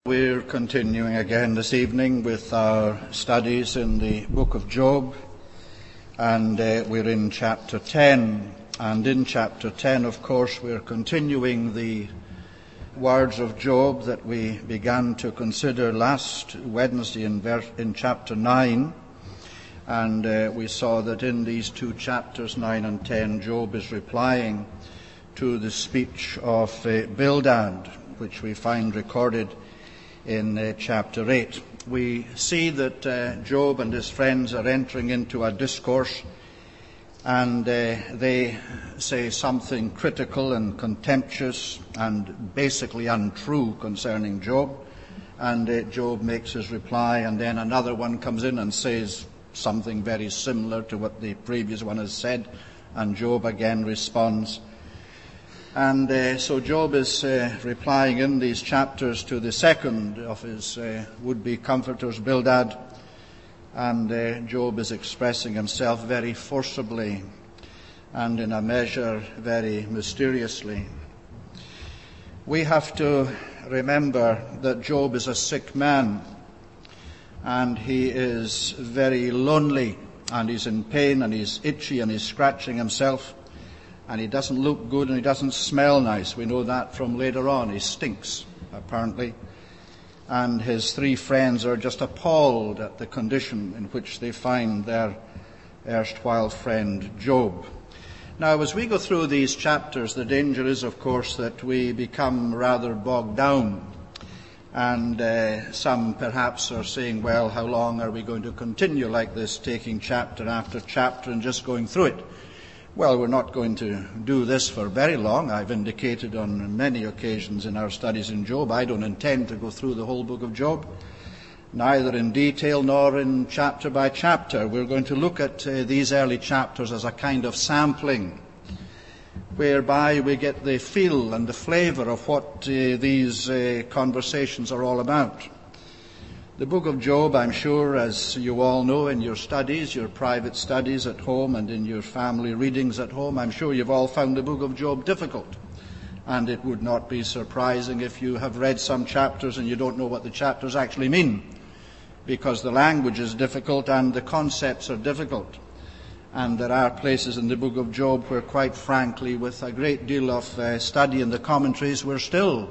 We're continuing again this evening with our studies in the book of Job, and we're in chapter 10. And in chapter 10, of course, we're continuing the words of Job that we began to consider last Wednesday in chapter 9. And we saw that in these two chapters, 9 and 10, Job is replying to the speech of Bildad, which we find recorded in chapter 8. We see that Job and his friends are entering into a discourse, and they say something critical and contemptuous and basically untrue concerning Job. And Job makes his reply, and then another one comes in and says something very similar to what the previous one has said, and Job again responds. And so Job is replying in these chapters to the second of his would-be comforters, Bildad. And Job is expressing himself very forcibly and in a measure very mysteriously. We have to remember that Job is a sick man, and he is very lonely, and he's in pain, and he's itchy, and he's scratching himself. And he doesn't look good, and he doesn't smell nice. We know that from later on. He stinks, apparently. And his three friends are just appalled at the condition in which they find their erstwhile friend Job. Now, as we go through these chapters, the danger is, of course, that we become rather bogged down. And some perhaps are saying, well, how long are we going to continue like this, taking chapter after chapter and just going through it? Well, we're not going to do this for very long. I've indicated on many occasions in our studies in Job, I don't intend to go through the whole book of Job, neither in detail nor in chapter by chapter. We're going to look at these early chapters as a kind of sampling, whereby we get the feel and the flavor of what these conversations are all about. The book of Job, I'm sure, as you all know in your studies, your private studies at home and in your family readings at home, I'm sure you've all found the book of Job difficult. And it would not be surprising if you have read some chapters and you don't know what the chapters actually mean, because the language is difficult and the concepts are difficult. And there are places in the book of Job where, quite frankly, with a great deal of study in the commentaries, we're still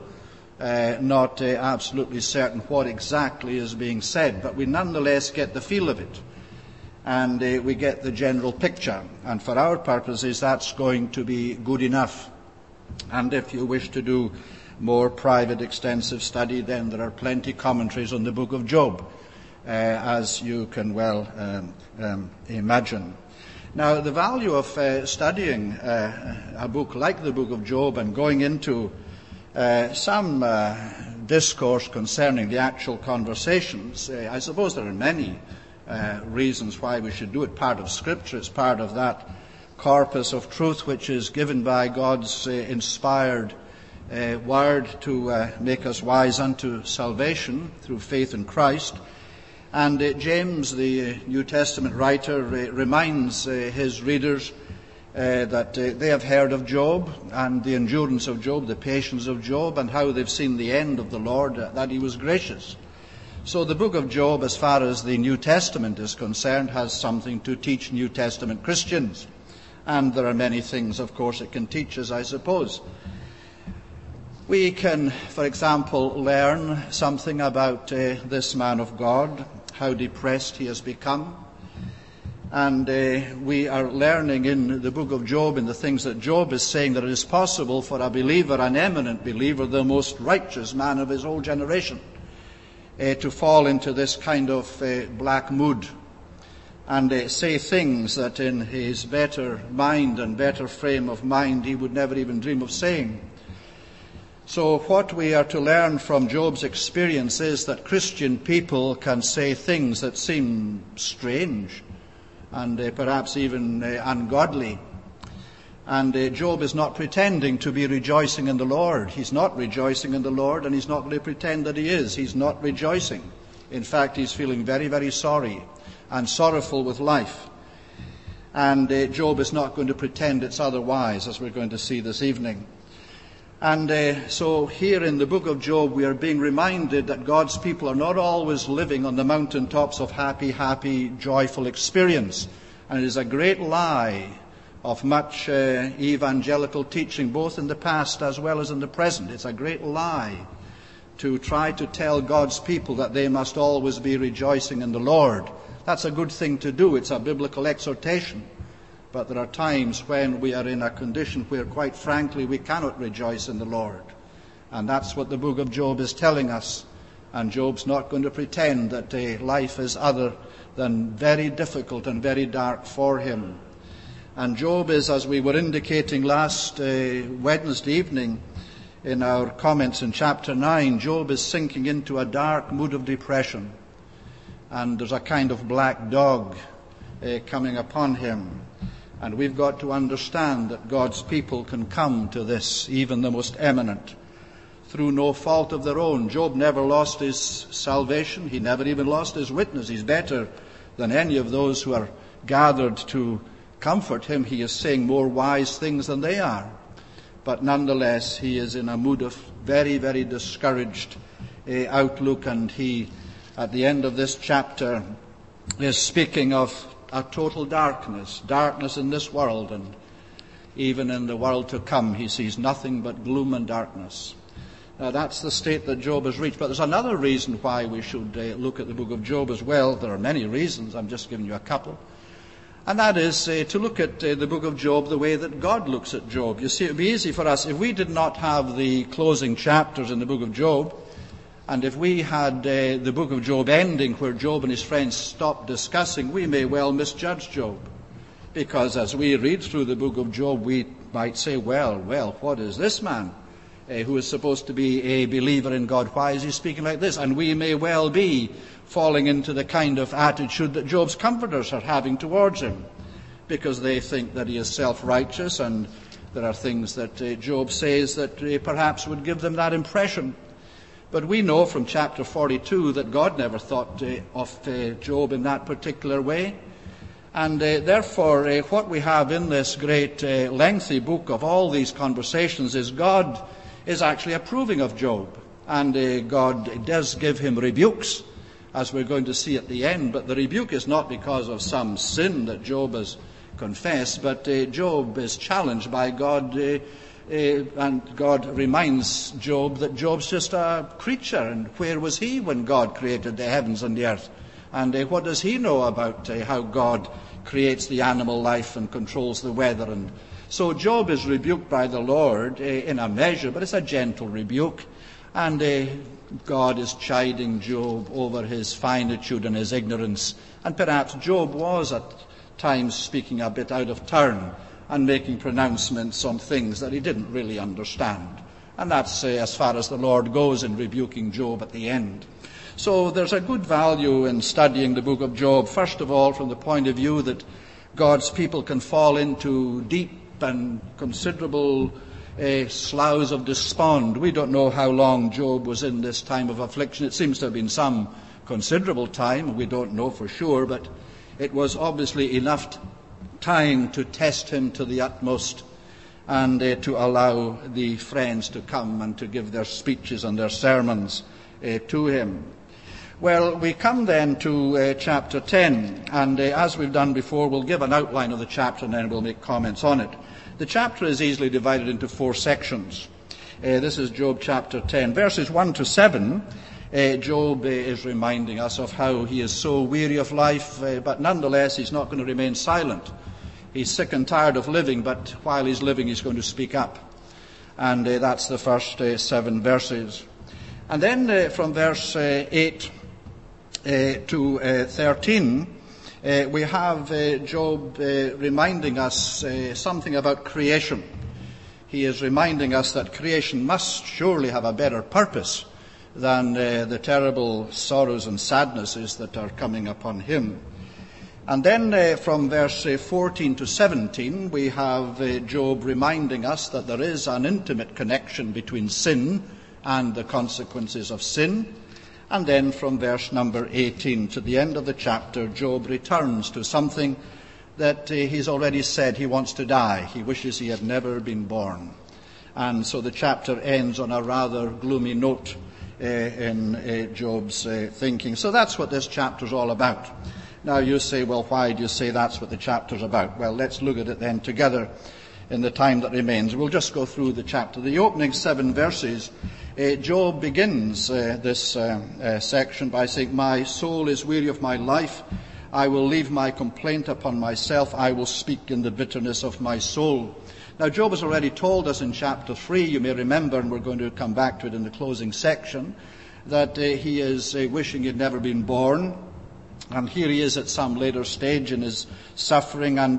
not absolutely certain what exactly is being said, but we nonetheless get the feel of it, and we get the general picture, and for our purposes that's going to be good enough. And if you wish to do more private extensive study, then there are plenty commentaries on the book of Job, as you can well imagine. Now, the value of studying a book like the book of Job and going into some discourse concerning the actual conversations, I suppose there are many reasons why we should do it. Part of Scripture, it's part of that corpus of truth which is given by God's inspired word to make us wise unto salvation through faith in Christ. And James, the New Testament writer, reminds his readers that they have heard of Job and the endurance of Job, the patience of Job, and how they've seen the end of the Lord, that he was gracious. So the book of Job, as far as the New Testament is concerned, has something to teach New Testament Christians. And there are many things, of course, it can teach us, I suppose. We can, for example, learn something about this man of God, how depressed he has become. And we are learning in the book of Job, in the things that Job is saying, that it is possible for a believer, an eminent believer, the most righteous man of his whole generation, to fall into this kind of black mood and say things that in his better mind and better frame of mind he would never even dream of saying. So what we are to learn from Job's experience is that Christian people can say things that seem strange and perhaps even ungodly. And Job is not pretending to be rejoicing in the Lord. He's not rejoicing in the Lord, and he's not going to pretend that he is. He's not rejoicing. In fact, he's feeling very, very sorry and sorrowful with life. And Job is not going to pretend it's otherwise, as we're going to see this evening. And so here in the book of Job, we are being reminded that God's people are not always living on the mountaintops of happy, joyful experience. And it is a great lie of much evangelical teaching, both in the past as well as in the present. It's a great lie to try to tell God's people that they must always be rejoicing in the Lord. That's a good thing to do. It's a biblical exhortation. But there are times when we are in a condition where, quite frankly, we cannot rejoice in the Lord. And that's what the book of Job is telling us. And Job's not going to pretend that life is other than very difficult and very dark for him. And Job is, as we were indicating last Wednesday evening in our comments in chapter 9, Job is sinking into a dark mood of depression. And there's a kind of black dog coming upon him. And we've got to understand that God's people can come to this, even the most eminent, through no fault of their own. Job never lost his salvation. He never even lost his witness. He's better than any of those who are gathered to comfort him. He is saying more wise things than they are. But nonetheless, he is in a mood of very, very discouraged outlook. And he, at the end of this chapter, is speaking of a total darkness in this world, and even in the world to come. He sees nothing but gloom and darkness. Now, that's the state that Job has reached. But there's another reason why we should look at the book of Job as well. There are many reasons. I'm just giving you a couple. And that is to look at the book of Job the way that God looks at Job. You see, it would be easy for us if we did not have the closing chapters in the book of Job, and if we had the book of Job ending where Job and his friends stopped discussing, we may well misjudge Job. Because as we read through the book of Job, we might say, well, what is this man who is supposed to be a believer in God? Why is he speaking like this? And we may well be falling into the kind of attitude that Job's comforters are having towards him, because they think that he is self-righteous, and there are things that Job says that perhaps would give them that impression. But we know from chapter 42 that God never thought of Job in that particular way. And therefore, what we have in this great lengthy book of all these conversations is God is actually approving of Job. And God does give him rebukes, as we're going to see at the end. But the rebuke is not because of some sin that Job has confessed, but Job is challenged by God. And God reminds Job that Job's just a creature, and where was he when God created the heavens and the earth? And what does he know about how God creates the animal life and controls the weather? And so Job is rebuked by the Lord in a measure, but it's a gentle rebuke. And God is chiding Job over his finitude and his ignorance. And perhaps Job was at times speaking a bit out of turn and making pronouncements on things that he didn't really understand. And that's as far as the Lord goes in rebuking Job at the end. So there's a good value in studying the book of Job, first of all from the point of view that God's people can fall into deep and considerable sloughs of despond. We don't know how long Job was in this time of affliction. It seems to have been some considerable time. We don't know for sure, but it was obviously enough time to test him to the utmost, and to allow the friends to come and to give their speeches and their sermons to him. Well, we come then to chapter 10, and as we've done before, we'll give an outline of the chapter and then we'll make comments on it. The chapter is easily divided into 4 sections. This is Job chapter 10. Verses 1 to 7, Job is reminding us of how he is so weary of life, but nonetheless he's not going to remain silent. He's sick and tired of living, but while he's living he's going to speak up. And that's the first 7 verses. And then from verse 8 to 13, we have Job reminding us something about creation. He is reminding us that creation must surely have a better purpose than the terrible sorrows and sadnesses that are coming upon him. And then from verse 14 to 17, we have Job reminding us that there is an intimate connection between sin and the consequences of sin. And then from verse number 18 to the end of the chapter, Job returns to something that he's already said he wants to die. He wishes he had never been born. And so the chapter ends on a rather gloomy note in Job's thinking. So that's what this chapter's all about. Now you say, well, why do you say that's what the chapter's about? Well, let's look at it then together in the time that remains. We'll just go through the chapter. The opening 7 verses, Job begins this section by saying, "My soul is weary of my life. I will leave my complaint upon myself. I will speak in the bitterness of my soul." Now, Job has already told us in chapter 3, you may remember, and we're going to come back to it in the closing section, that he is wishing he'd never been born. And here he is at some later stage in his suffering, and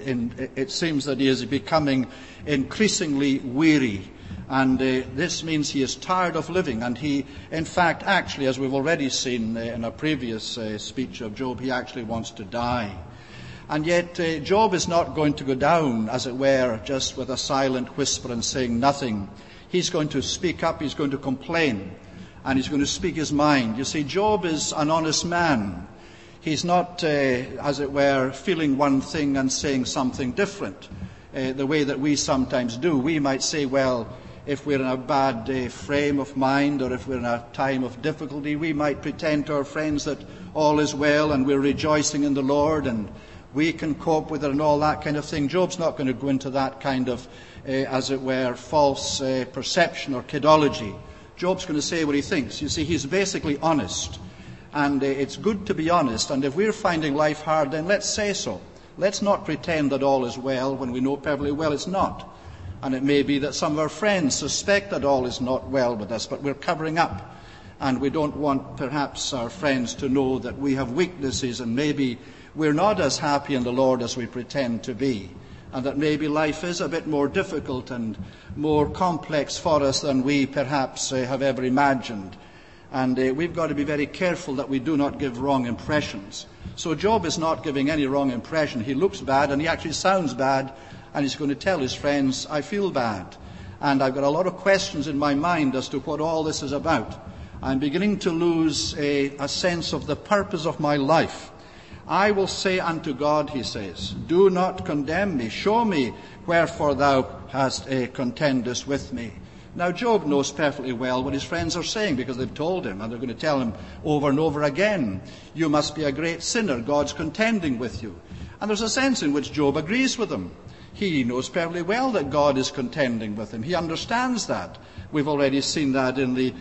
it seems that he is becoming increasingly weary. And this means he is tired of living. And he, in fact, actually, as we've already seen in a previous speech of Job, he actually wants to die. And yet Job is not going to go down, as it were, just with a silent whisper and saying nothing. He's going to speak up, he's going to complain, and he's going to speak his mind. You see, Job is an honest man. He's not, as it were, feeling one thing and saying something different, the way that we sometimes do. We might say, well, if we're in a bad frame of mind, or if we're in a time of difficulty, we might pretend to our friends that all is well and we're rejoicing in the Lord and we can cope with it and all that kind of thing. Job's not going to go into that kind of, as it were, false perception or kidology. Job's going to say what he thinks. You see, he's basically honest. And it's good to be honest. And if we're finding life hard, then let's say so. Let's not pretend that all is well when we know perfectly well it's not. And it may be that some of our friends suspect that all is not well with us, but we're covering up. And we don't want perhaps our friends to know that we have weaknesses and maybe we're not as happy in the Lord as we pretend to be. And that maybe life is a bit more difficult and more complex for us than we perhaps have ever imagined. And we've got to be very careful that we do not give wrong impressions. So Job is not giving any wrong impression. He looks bad and he actually sounds bad. And he's going to tell his friends, I feel bad. And I've got a lot of questions in my mind as to what all this is about. I'm beginning to lose a sense of the purpose of my life. I will say unto God, he says, do not condemn me. Show me wherefore thou hast contendest with me. Now, Job knows perfectly well what his friends are saying because they've told him, and they're going to tell him over and over again, you must be a great sinner. God's contending with you. And there's a sense in which Job agrees with them. He knows perfectly well that God is contending with him. He understands that. We've already seen that in the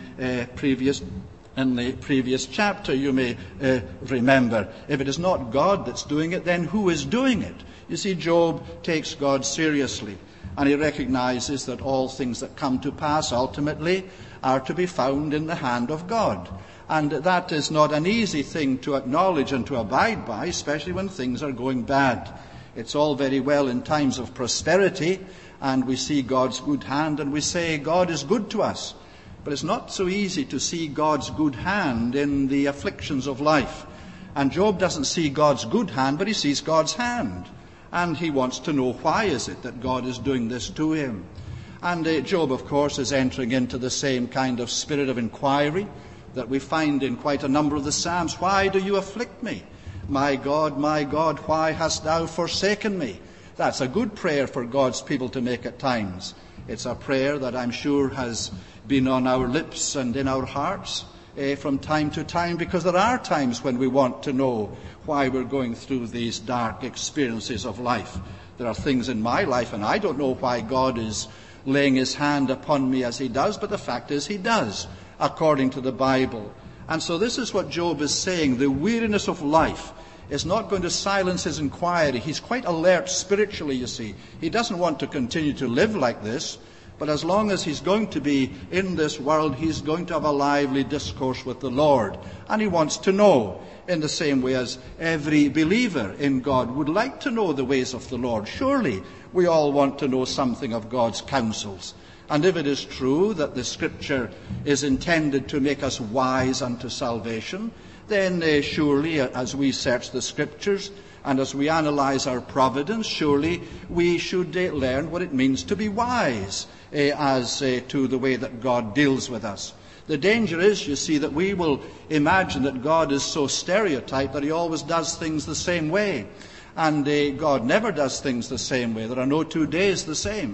previous chapter, you may remember. If it is not God that's doing it, then who is doing it? You see, Job takes God seriously. And he recognizes that all things that come to pass ultimately are to be found in the hand of God. And that is not an easy thing to acknowledge and to abide by, especially when things are going bad. It's all very well in times of prosperity, and we see God's good hand, and we say God is good to us. But it's not so easy to see God's good hand in the afflictions of life. And Job doesn't see God's good hand, but he sees God's hand. And he wants to know why is it that God is doing this to him. And Job, of course, is entering into the same kind of spirit of inquiry that we find in quite a number of the Psalms. Why do you afflict me? My God, why hast thou forsaken me? That's a good prayer for God's people to make at times. It's a prayer that I'm sure has been on our lips and in our hearts from time to time, because there are times when we want to know why we're going through these dark experiences of life. There are things in my life, and I don't know why God is laying his hand upon me as he does, but the fact is he does, according to the Bible. And so this is what Job is saying. The weariness of life is not going to silence his inquiry. He's quite alert spiritually, you see. He doesn't want to continue to live like this, but as long as he's going to be in this world, he's going to have a lively discourse with the Lord. And he wants to know, in the same way as every believer in God would like to know the ways of the Lord. Surely we all want to know something of God's counsels. And if it is true that the Scripture is intended to make us wise unto salvation, then surely as we search the Scriptures and as we analyze our providence, surely we should learn what it means to be wise as to the way that God deals with us. The danger is, you see, that we will imagine that God is so stereotyped that he always does things the same way. And God never does things the same way. There are no 2 days the same.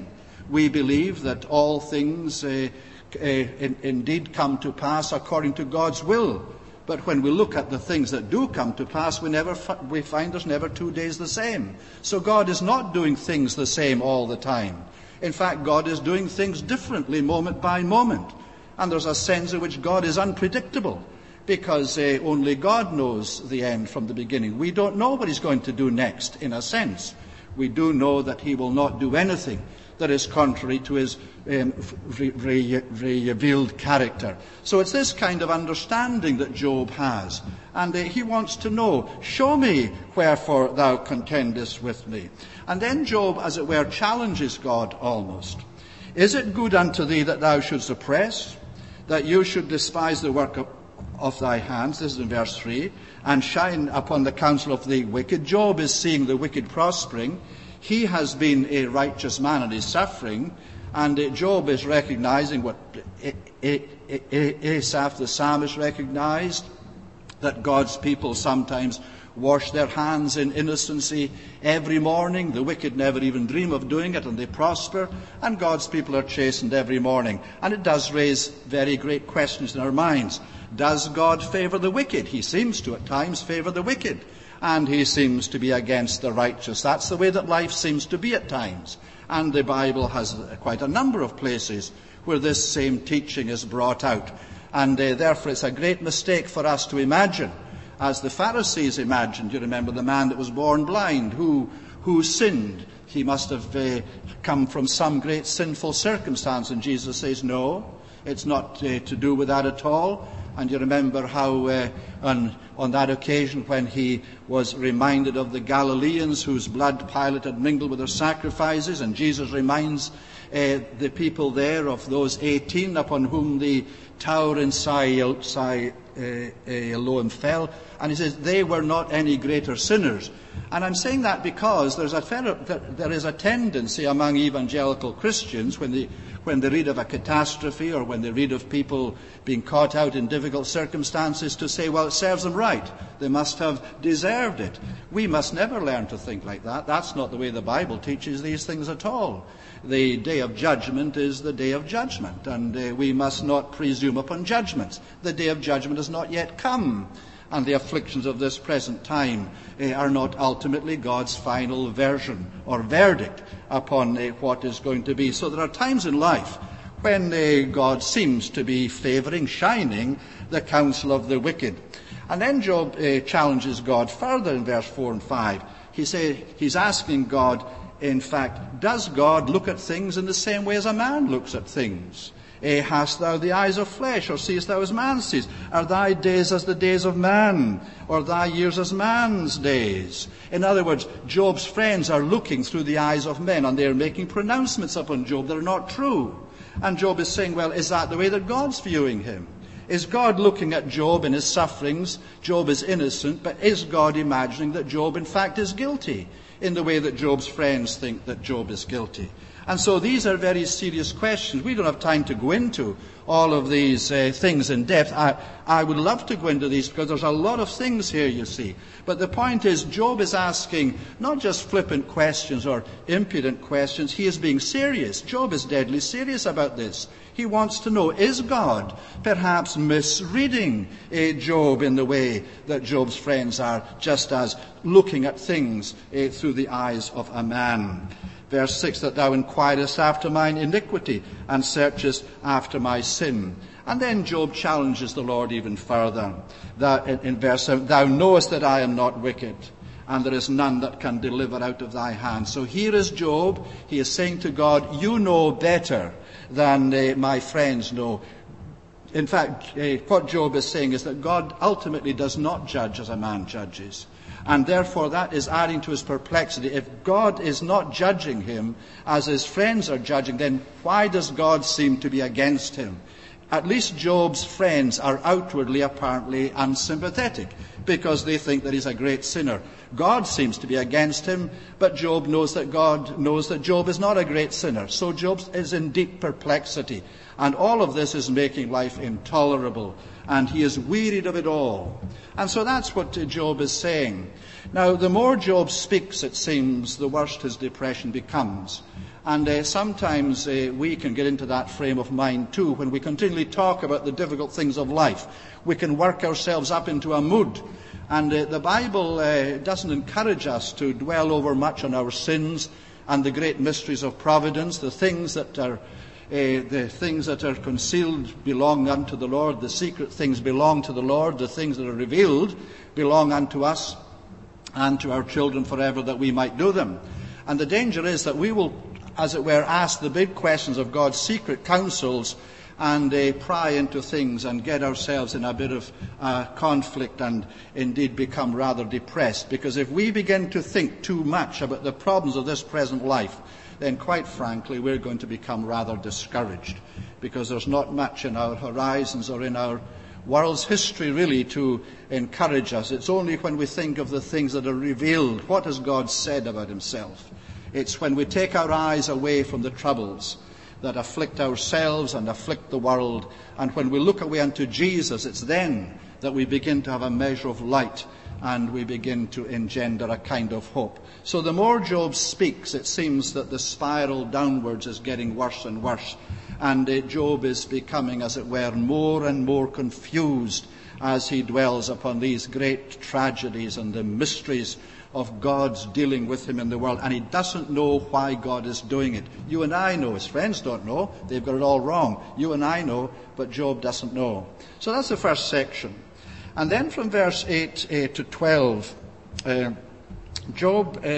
We believe that all things indeed come to pass according to God's will. But when we look at the things that do come to pass, we find there's never 2 days the same. So God is not doing things the same all the time. In fact, God is doing things differently moment by moment. And there's a sense in which God is unpredictable, because only God knows the end from the beginning. We don't know what he's going to do next, in a sense. We do know that he will not do anything that is contrary to his revealed character. So it's this kind of understanding that Job has. And he wants to know, show me wherefore thou contendest with me. And then Job, as it were, challenges God almost. Is it good unto thee that thou shouldst oppress, that you should despise the work of thy hands? This is in verse 3. And shine upon the counsel of the wicked. Job is seeing the wicked prospering. He has been a righteous man and is suffering, and Job is recognizing what Asaph the psalmist recognized, that God's people sometimes wash their hands in innocency every morning. The wicked never even dream of doing it, and they prosper, and God's people are chastened every morning. And it does raise very great questions in our minds. Does God favor the wicked? He seems to at times favor the wicked, and he seems to be against the righteous. That's the way that life seems to be at times. And the Bible has quite a number of places where this same teaching is brought out. And therefore it's a great mistake for us to imagine, as the Pharisees imagined. You remember the man that was born blind, who sinned. He must have come from some great sinful circumstance. And Jesus says, no, it's not to do with that at all. And you remember how on that occasion when he was reminded of the Galileans whose blood Pilate had mingled with their sacrifices, and Jesus reminds the people there of those 18 upon whom the tower in Siloam fell, and he says they were not any greater sinners. And I'm saying that because there is a tendency among evangelical Christians, when they read of a catastrophe or when they read of people being caught out in difficult circumstances, to say, well, it serves them right. They must have deserved it. We must never learn to think like that. That's not the way the Bible teaches these things at all. The day of judgment is the day of judgment, and we must not presume upon judgments. The day of judgment has not yet come, and the afflictions of this present time are not ultimately God's final version or verdict upon what is going to be. So there are times in life when God seems to be shining the counsel of the wicked. And then Job challenges God further in verse 4 and 5. He's asking God, in fact, does God look at things in the same way as a man looks at things? Hast thou the eyes of flesh, or seest thou as man sees? Are thy days as the days of man, or thy years as man's days? In other words, Job's friends are looking through the eyes of men, and they are making pronouncements upon Job that are not true. And Job is saying, well, is that the way that God's viewing him? Is God looking at Job in his sufferings? Job is innocent, but is God imagining that Job in fact is guilty in the way that Job's friends think that Job is guilty? And so these are very serious questions. We don't have time to go into all of these things in depth. I would love to go into these because there's a lot of things here, you see. But the point is, Job is asking not just flippant questions or impudent questions. He is being serious. Job is deadly serious about this. He wants to know, is God perhaps misreading Job in the way that Job's friends are, just as looking at things through the eyes of a man? Verse 6, that thou inquirest after mine iniquity and searchest after my sin. And then Job challenges the Lord even further. In verse 7, thou knowest that I am not wicked, and there is none that can deliver out of thy hand. So here is Job. He is saying to God, you know better than my friends know. In fact, what Job is saying is that God ultimately does not judge as a man judges. And therefore that is adding to his perplexity. If God is not judging him as his friends are judging, then why does God seem to be against him? At least Job's friends are outwardly apparently unsympathetic because they think that he's a great sinner. God seems to be against him, but Job knows that God knows that Job is not a great sinner. So Job is in deep perplexity. And all of this is making life intolerable. And he is wearied of it all. And so that's what Job is saying. Now, the more Job speaks, it seems, the worse his depression becomes. And sometimes we can get into that frame of mind too, when we continually talk about the difficult things of life. We can work ourselves up into a mood. And the Bible doesn't encourage us to dwell over much on our sins and the great mysteries of providence. The things that are concealed belong unto the Lord. The secret things belong to the Lord. The things that are revealed belong unto us and to our children forever, that we might do them. And the danger is that we will, as it were, ask the big questions of God's secret counsels and pry into things and get ourselves in a bit of conflict and indeed become rather depressed. Because if we begin to think too much about the problems of this present life, then quite frankly we're going to become rather discouraged, because there's not much in our horizons or in our world's history really to encourage us. It's only when we think of the things that are revealed. What has God said about himself? It's when we take our eyes away from the troubles that afflict ourselves and afflict the world, and when we look away unto Jesus, it's then that we begin to have a measure of light and we begin to engender a kind of hope. So the more Job speaks, it seems that the spiral downwards is getting worse and worse, and Job is becoming, as it were, more and more confused as he dwells upon these great tragedies and the mysteries of God's dealing with him in the world, and he doesn't know why God is doing it. You and I know. His friends don't know. They've got it all wrong. You and I know, but Job doesn't know. So that's the first section. And then from verse 8 to 12, Job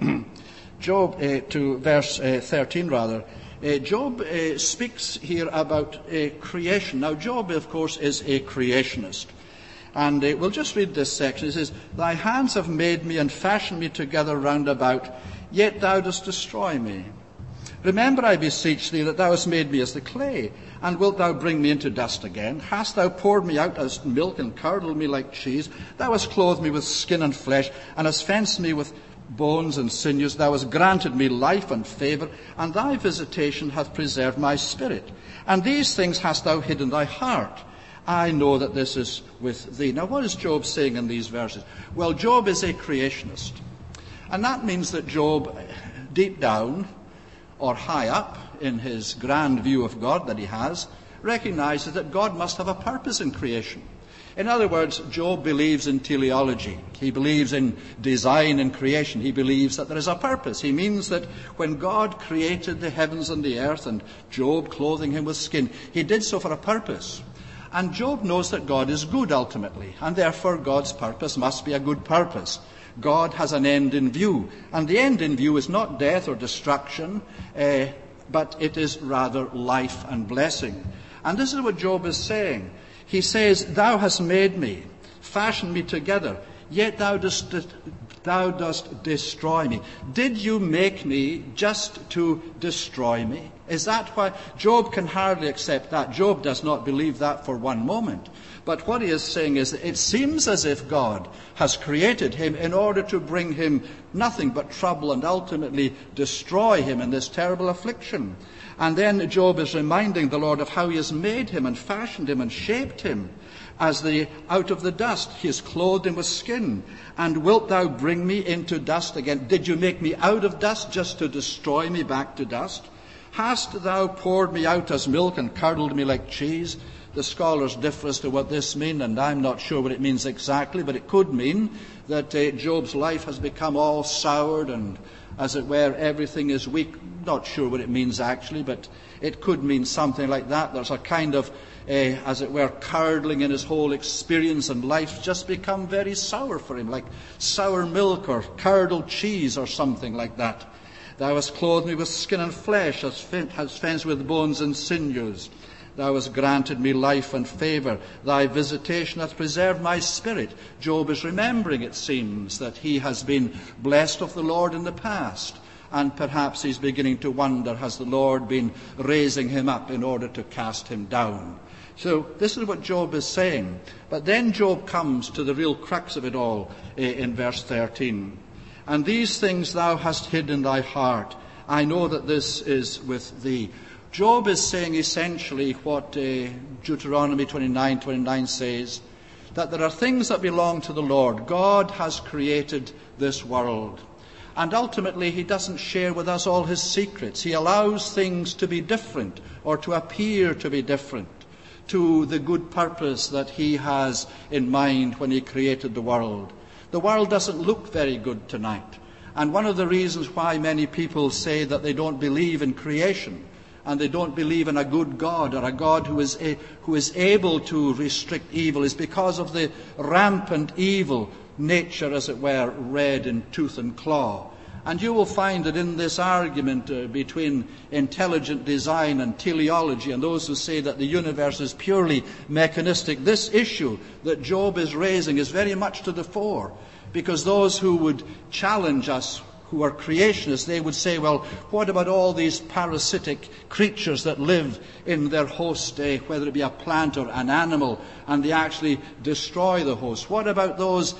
to verse 13 rather, Job speaks here about creation. Now Job, of course, is a creationist. And we'll just read this section. It says, "Thy hands have made me and fashioned me together round about, yet thou dost destroy me. Remember, I beseech thee, that thou hast made me as the clay, and wilt thou bring me into dust again? Hast thou poured me out as milk and curdled me like cheese? Thou hast clothed me with skin and flesh, and hast fenced me with bones and sinews. Thou hast granted me life and favour, and thy visitation hath preserved my spirit. And these things hast thou hid in thy heart. I know that this is with thee." Now, what is Job saying in these verses? Well, Job is a creationist. And that means that Job, deep down or high up in his grand view of God that he has, recognizes that God must have a purpose in creation. In other words, Job believes in teleology. He believes in design and creation. He believes that there is a purpose. He means that when God created the heavens and the earth, and Job clothing him with skin, he did so for a purpose. And Job knows that God is good ultimately, and therefore God's purpose must be a good purpose. God has an end in view, and the end in view is not death or destruction, but it is rather life and blessing. And this is what Job is saying. He says, "Thou hast made me, fashioned me together, yet thou dost destroy me." Did you make me just to destroy me? Is that why? Job can hardly accept that. Job does not believe that for one moment. But what he is saying is that it seems as if God has created him in order to bring him nothing but trouble and ultimately destroy him in this terrible affliction. And then Job is reminding the Lord of how he has made him and fashioned him and shaped him out of the dust. He has clothed him with skin. "And wilt thou bring me into dust again?" Did you make me out of dust just to destroy me back to dust? "Hast thou poured me out as milk and curdled me like cheese?" The scholars differ as to what this means, and I'm not sure what it means exactly, but it could mean that Job's life has become all soured and, as it were, everything is weak. Not sure what it means actually, but it could mean something like that. There's a kind of, as it were, curdling in his whole experience, and life's just become very sour for him, like sour milk or curdled cheese or something like that. "Thou hast clothed me with skin and flesh, hast fenced with bones and sinews. Thou hast granted me life and favour. Thy visitation hath preserved my spirit." Job is remembering, it seems, that he has been blessed of the Lord in the past. And perhaps he's beginning to wonder, has the Lord been raising him up in order to cast him down? So this is what Job is saying. But then Job comes to the real crux of it all in verse 13. "And these things thou hast hid in thy heart. I know that this is with thee." Job is saying essentially what Deuteronomy 29:29 says, that there are things that belong to the Lord. God has created this world. And ultimately, he doesn't share with us all his secrets. He allows things to be different, or to appear to be different, to the good purpose that he has in mind when he created the world. The world doesn't look very good tonight. And one of the reasons why many people say that they don't believe in creation, and they don't believe in a good God, or a God who is able to restrict evil, is because of the rampant evil nature, as it were, red in tooth and claw. And you will find that in this argument between intelligent design and teleology, and those who say that the universe is purely mechanistic, this issue that Job is raising is very much to the fore. Because those who would challenge us, who are creationists, they would say, well, what about all these parasitic creatures that live in their host, whether it be a plant or an animal, and they actually destroy the host? What about those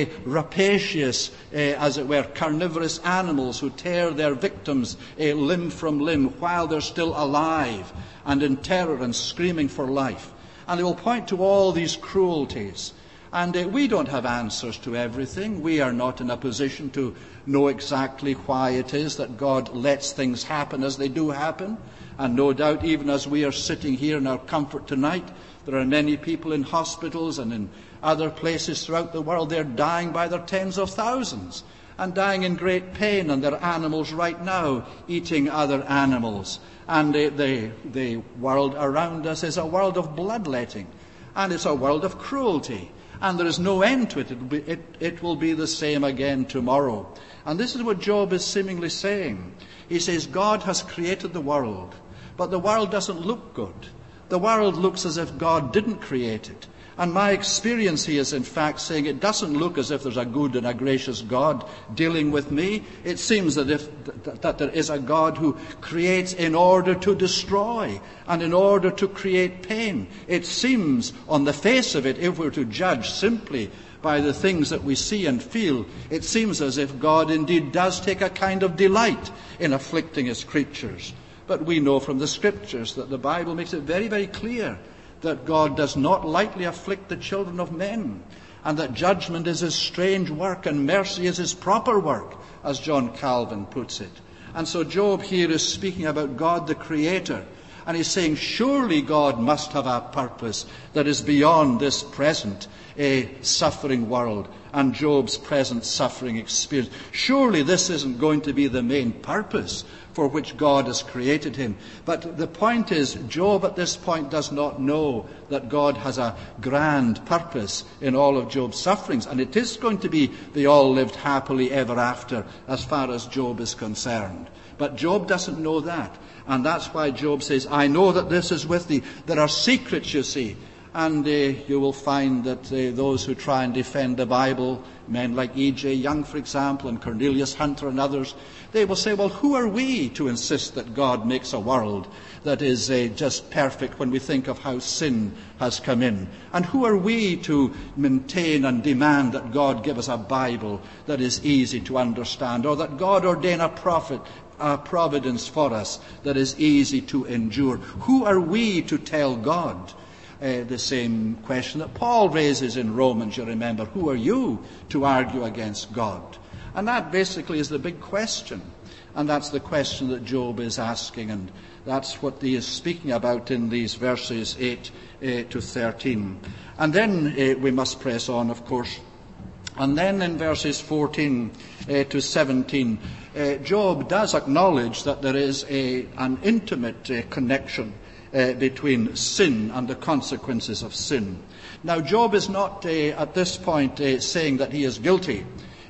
rapacious, as it were, carnivorous animals who tear their victims limb from limb while they're still alive and in terror and screaming for life? And they will point to all these cruelties. And we don't have answers to everything. We are not in a position to know exactly why it is that God lets things happen as they do happen. And no doubt, even as we are sitting here in our comfort tonight, there are many people in hospitals and in other places throughout the world. They're dying by their tens of thousands and dying in great pain, and their animals right now eating other animals. And the world around us is a world of bloodletting, and it's a world of cruelty. And there is no end to it. It will be the same again tomorrow. And this is what Job is seemingly saying. He says, God has created the world, but the world doesn't look good. The world looks as if God didn't create it. And my experience, he is in fact saying, it doesn't look as if there's a good and a gracious God dealing with me. It seems that there is a God who creates in order to destroy and in order to create pain. It seems, on the face of it, if we're to judge simply by the things that we see and feel, it seems as if God indeed does take a kind of delight in afflicting his creatures. But we know from the Scriptures that the Bible makes it very, very clear that God does not lightly afflict the children of men, and that judgment is his strange work and mercy is his proper work, as John Calvin puts it. And so Job here is speaking about God the Creator, and he's saying, surely God must have a purpose that is beyond this present suffering world and Job's present suffering experience. Surely this isn't going to be the main purpose for which God has created him. But the point is, Job at this point does not know that God has a grand purpose in all of Job's sufferings. And it is going to be they all lived happily ever after as far as Job is concerned. But Job doesn't know that. And that's why Job says, I know that this is with thee. There are secrets, you see. And you will find that those who try and defend the Bible, men like E.J. Young, for example, and Cornelius Hunter and others, they will say, well, who are we to insist that God makes a world that is just perfect when we think of how sin has come in? And who are we to maintain and demand that God give us a Bible that is easy to understand, or that God ordain a providence for us that is easy to endure? Who are we to tell God? The same question that Paul raises in Romans, you remember. Who are you to argue against God? And that basically is the big question. And that's the question that Job is asking. And that's what he is speaking about in these verses 8 to 13. And then we must press on, of course. And then in verses 14 to 17, Job does acknowledge that there is an intimate connection between sin and the consequences of sin. Now, Job is not at this point saying that he is guilty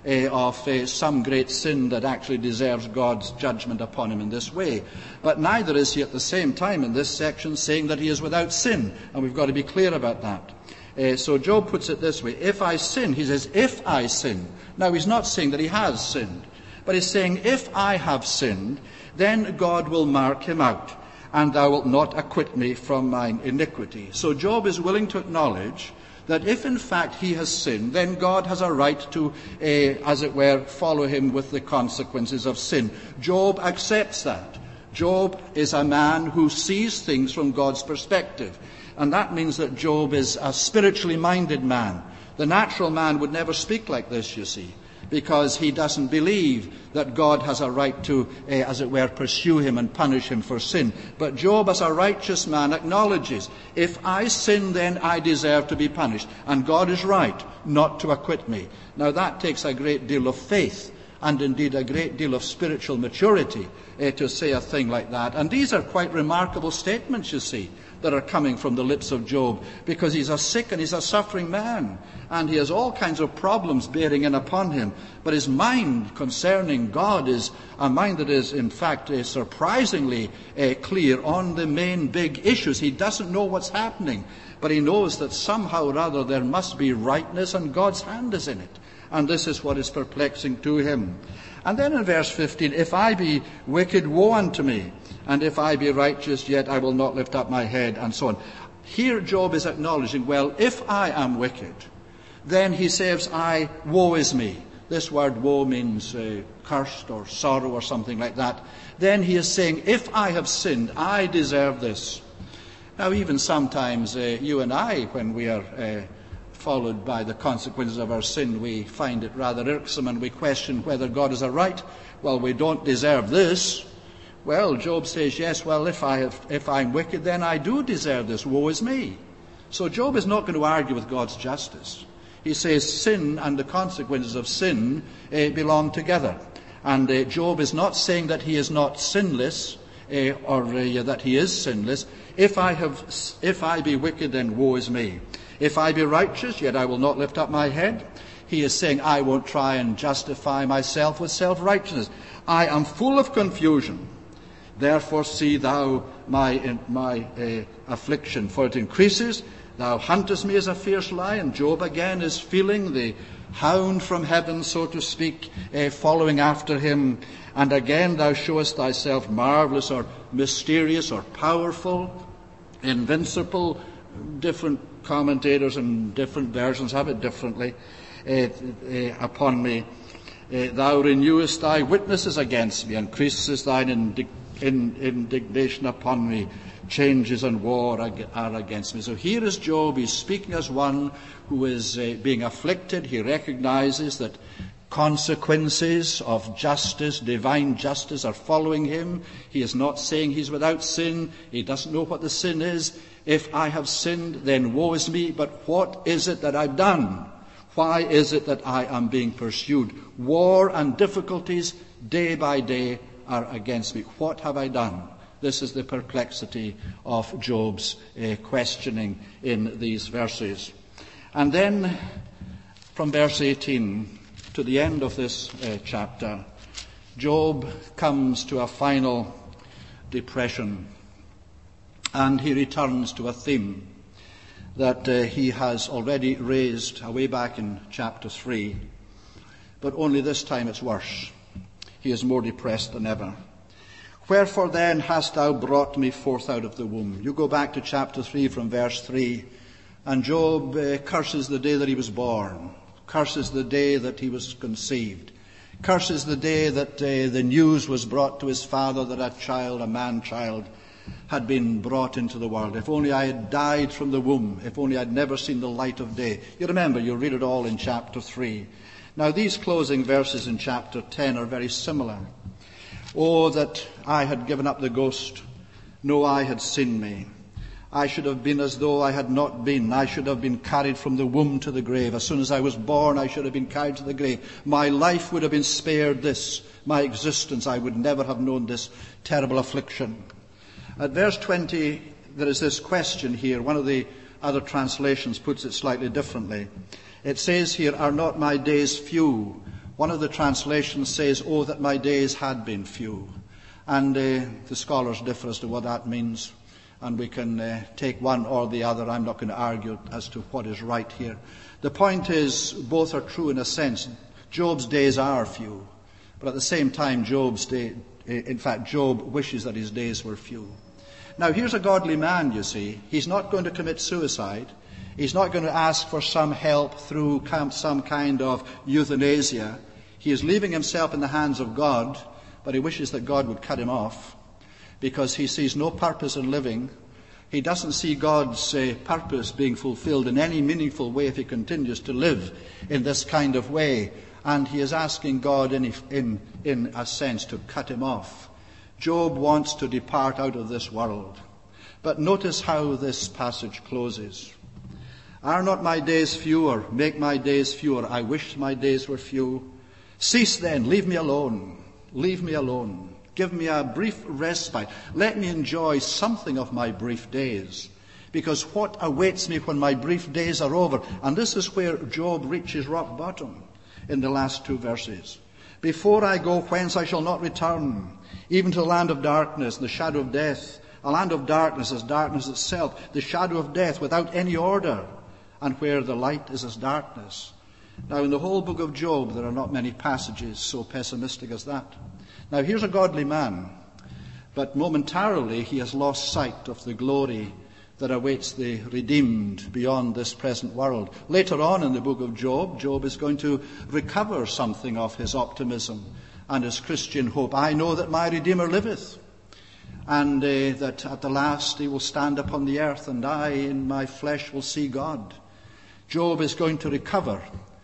of some great sin that actually deserves God's judgment upon him in this way. But neither is he at the same time in this section saying that he is without sin. And we've got to be clear about that. So Job puts it this way. If I sin, he says, if I sin. Now, he's not saying that he has sinned. But he's saying, if I have sinned, then God will mark him out, and thou wilt not acquit me from mine iniquity. So Job is willing to acknowledge that if in fact he has sinned, then God has a right to, as it were, follow him with the consequences of sin. Job accepts that. Job is a man who sees things from God's perspective. And that means that Job is a spiritually minded man. The natural man would never speak like this, you see, because he doesn't believe that God has a right to, as it were, pursue him and punish him for sin. But Job, as a righteous man, acknowledges, if I sin, then I deserve to be punished. And God is right not to acquit me. Now that takes a great deal of faith, and indeed a great deal of spiritual maturity, to say a thing like that. And these are quite remarkable statements, you see, that are coming from the lips of Job, because he's a sick and he's a suffering man, and he has all kinds of problems bearing in upon him. But his mind concerning God is a mind that is, in fact, surprisingly clear on the main big issues. He doesn't know what's happening, but he knows that somehow or other there must be rightness, and God's hand is in it. And this is what is perplexing to him. And then in verse 15, if I be wicked, woe unto me. And if I be righteous, yet I will not lift up my head, and so on. Here Job is acknowledging, well, if I am wicked, then he says, woe is me. This word woe means cursed or sorrow or something like that. Then he is saying, if I have sinned, I deserve this. Now even sometimes you and I, when we are followed by the consequences of our sin, we find it rather irksome, and we question whether God is right. Well, we don't deserve this. Well, Job says, yes, well, if I'm wicked, then I do deserve this. Woe is me. So Job is not going to argue with God's justice. He says sin and the consequences of sin belong together. And Job is not saying that he is not sinless, or that he is sinless. If I be wicked, then woe is me. If I be righteous, yet I will not lift up my head. He is saying, I won't try and justify myself with self-righteousness. I am full of confusion. Therefore see thou my affliction, for it increases. Thou huntest me as a fierce lion. Job again is feeling the hound from heaven, so to speak, following after him. And again thou showest thyself marvelous or mysterious or powerful, invincible. Different commentators and different versions have it differently upon me. Thou renewest thy witnesses against me, and increasest thine indignation upon me. Changes and war are against me. So here is Job. He's speaking as one who is being afflicted. He recognizes that consequences of justice, divine justice, are following him. He is not saying he's without sin. He doesn't know what the sin is. If I have sinned, then woe is me. But what is it that I've done? Why is it that I am being pursued? War and difficulties day by day are against me. What have I done? This is the perplexity of Job's questioning in these verses. And then from verse 18 to the end of this chapter, Job comes to a final depression, and he returns to a theme that he has already raised away back in chapter 3, but only this time it's worse. He is more depressed than ever. Wherefore then hast thou brought me forth out of the womb? You go back to chapter 3 from verse 3, and Job curses the day that he was born, curses the day that he was conceived, curses the day that the news was brought to his father that a man-child, had been brought into the world. If only I had died from the womb, if only I'd never seen the light of day. You remember, you read it all in chapter 3. Now these closing verses in chapter 10 are very similar. Oh, that I had given up the ghost. No eye had seen me. I should have been as though I had not been. I should have been carried from the womb to the grave. As soon as I was born, I should have been carried to the grave. My life would have been spared this. My existence, I would never have known this terrible affliction. At verse 20, there is this question here. One of the other translations puts it slightly differently. It says here, are not my days few? One of the translations says, oh, that my days had been few. And the scholars differ as to what that means. And we can take one or the other. I'm not going to argue as to what is right here. The point is, both are true in a sense. Job's days are few. But at the same time, Job wishes that his days were few. Now, here's a godly man, you see. He's not going to commit suicide. He's not going to ask for some help through some kind of euthanasia. He is leaving himself in the hands of God, but he wishes that God would cut him off because he sees no purpose in living. He doesn't see God's purpose being fulfilled in any meaningful way if he continues to live in this kind of way. and he is asking God in a sense to cut him off. Job wants to depart out of this world. But notice how this passage closes. Are not my days fewer? Make my days fewer. I wish my days were few. Cease then, leave me alone. Leave me alone. Give me a brief respite. Let me enjoy something of my brief days. Because what awaits me when my brief days are over? And this is where Job reaches rock bottom in the last two verses. Before I go whence I shall not return, even to the land of darkness, the shadow of death. A land of darkness is darkness itself, the shadow of death without any order, and where the light is as darkness. Now, in the whole book of Job, there are not many passages so pessimistic as that. Now, here's a godly man, but momentarily he has lost sight of the glory that awaits the redeemed beyond this present world. Later on in the book of Job, Job is going to recover something of his optimism and his Christian hope. I know that my Redeemer liveth, and that at the last he will stand upon the earth, and I in my flesh will see God. Job is going to recover,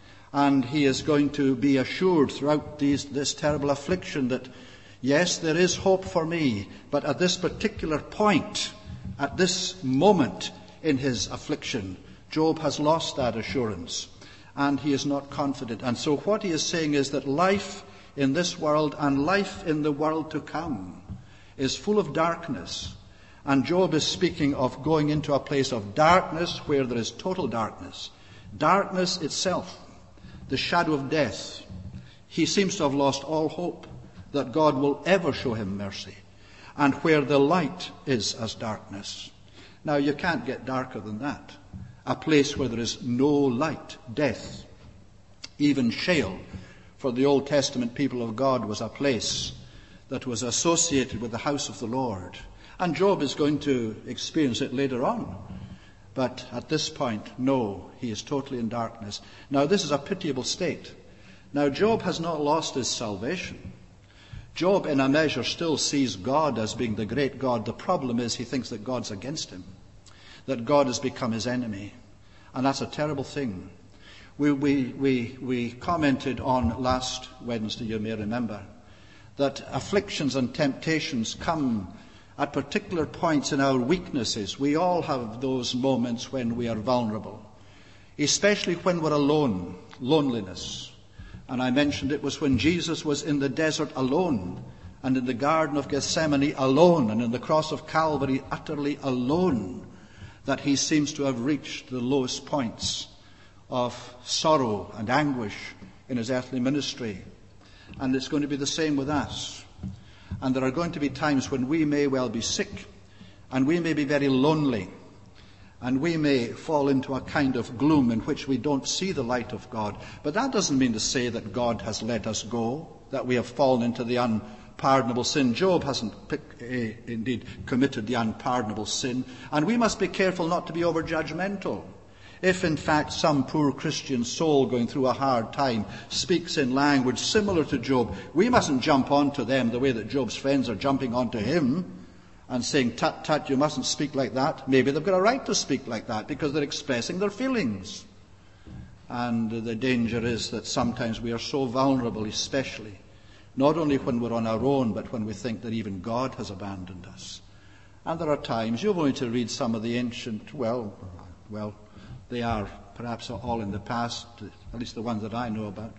and he is going to be assured throughout this terrible affliction that, yes, there is hope for me, but at this particular point, at this moment in his affliction, Job has lost that assurance, and he is not confident. And so what he is saying is that life in this world and life in the world to come is full of darkness. And Job is speaking of going into a place of darkness where there is total darkness. Darkness itself, the shadow of death. He seems to have lost all hope that God will ever show him mercy. And where the light is as darkness. Now, you can't get darker than that. A place where there is no light, death. Even Sheol, for the Old Testament people of God, was a place that was associated with the house of the Lord. And Job is going to experience it later on. But at this point, no, he is totally in darkness. Now, this is a pitiable state. Now, Job has not lost his salvation. Job, in a measure, still sees God as being the great God. The problem is he thinks that God's against him, that God has become his enemy. And that's a terrible thing. We commented on last Wednesday, you may remember, that afflictions and temptations come at particular points in our weaknesses. We all have those moments when we are vulnerable, especially when we're alone, loneliness. And I mentioned it was when Jesus was in the desert alone, and in the Garden of Gethsemane alone, and in the cross of Calvary utterly alone, that he seems to have reached the lowest points of sorrow and anguish in his earthly ministry. And it's going to be the same with us. And there are going to be times when we may well be sick, and we may be very lonely, and we may fall into a kind of gloom in which we don't see the light of God. But that doesn't mean to say that God has let us go, that we have fallen into the unpardonable sin. Job hasn't indeed committed the unpardonable sin. And we must be careful not to be over-judgmental. If in fact some poor Christian soul going through a hard time speaks in language similar to Job, we mustn't jump onto them the way that Job's friends are jumping onto him and saying, tut, tut, you mustn't speak like that. Maybe they've got a right to speak like that because they're expressing their feelings. And the danger is that sometimes we are so vulnerable, especially, not only when we're on our own, but when we think that even God has abandoned us. And there are times, you're going to read some of the ancient, well, they are perhaps all in the past, at least the ones that I know about,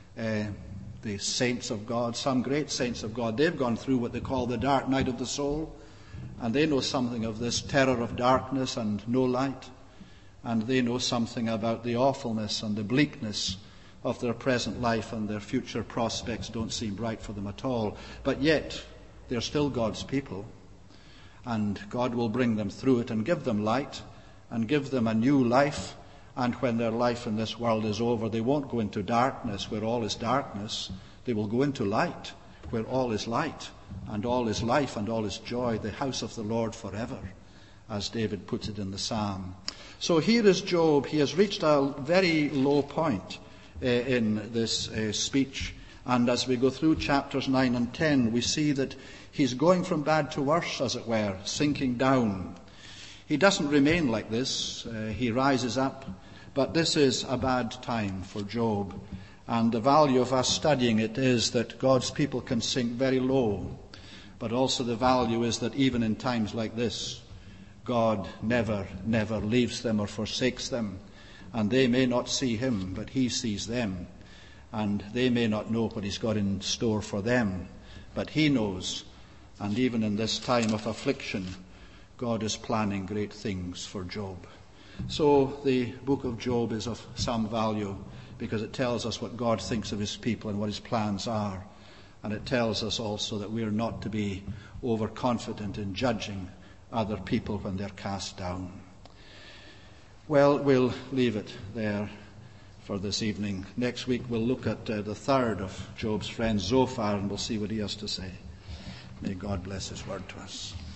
the saints of God, some great saints of God. They've gone through what they call the dark night of the soul, and they know something of this terror of darkness and no light, and they know something about the awfulness and the bleakness of their present life, and their future prospects don't seem bright for them at all. But yet, they're still God's people, and God will bring them through it and give them light, and give them a new life. And when their life in this world is over, they won't go into darkness where all is darkness. They will go into light where all is light and all is life and all is joy, the house of the Lord forever, as David puts it in the psalm. So here is Job. He has reached a very low point in this speech. And as we go through chapters 9 and 10, we see that he's going from bad to worse, as it were, sinking down. He doesn't remain like this. He rises up. But this is a bad time for Job. And the value of us studying it is that God's people can sink very low. But also the value is that even in times like this, God never leaves them or forsakes them. And they may not see him, but he sees them. And they may not know what he's got in store for them, but he knows. And even in this time of affliction, God is planning great things for Job. So the book of Job is of some value because it tells us what God thinks of his people and what his plans are. And it tells us also that we are not to be overconfident in judging other people when they're cast down. Well, we'll leave it there for this evening. Next week we'll look at the third of Job's friends, Zophar, and we'll see what he has to say. May God bless his word to us.